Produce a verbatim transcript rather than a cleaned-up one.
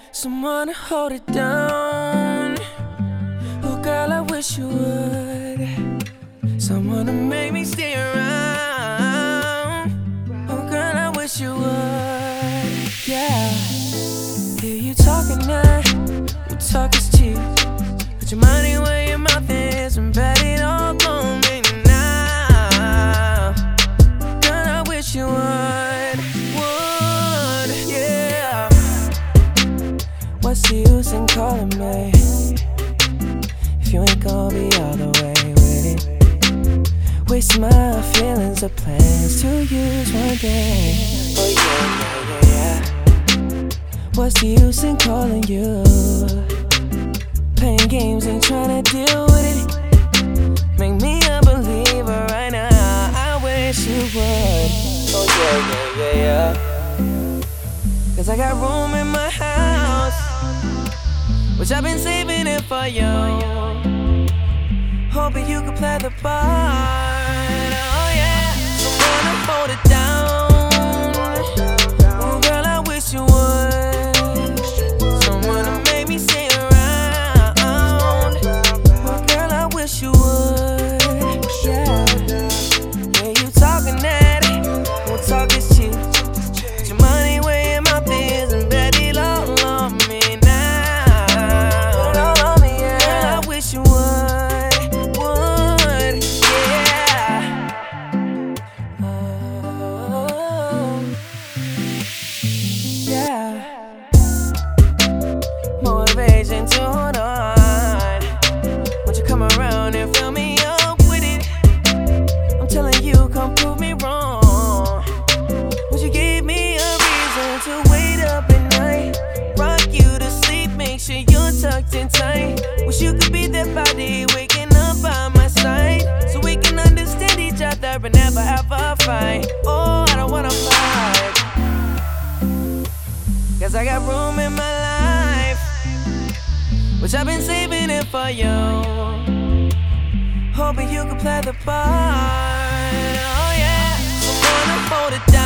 someone to hold it down. Oh girl, I wish you would. Someone to make me stay around. Oh girl, I wish you would. Yeah. Hear you talking now, your talk is cheap. Put your money where your mouth is and bet it all on me now. Girl, I wish you would, would, yeah. What's the use in calling me if you ain't gonna be all the way with it? Waste my feelings or plans to use one day. Oh yeah, yeah, yeah, yeah. What's the use in calling you? Playing games, ain't tryna deal with it. Make me a believer right now. I wish you would. Oh yeah, yeah, yeah, yeah. Cause I got room in my house, which I've been saving it for you. Hoping you could play the part. Oh yeah, someone to hold it down. Oh girl, I wish you would. Someone to make me stay around. Oh girl, I wish you would. Yeah, yeah, you talking that, won't talk is cheap. Put your money where your mouth is and bet it all on me now. Put it all on me, yeah. Girl, I wish you would. Motivation to hold on. Won't you come around and fill me up with it? I'm telling you, come prove me wrong. Won't you give me a reason to wait up at night? Rock you to sleep, make sure you're tucked in tight. Wish you could be that body waking up by my side, so we can understand each other and never ever fight. Oh, I don't wanna fight, cause I got room in my life, which I've been saving it for you. Hoping you could play the part. Oh yeah, someone to hold it down.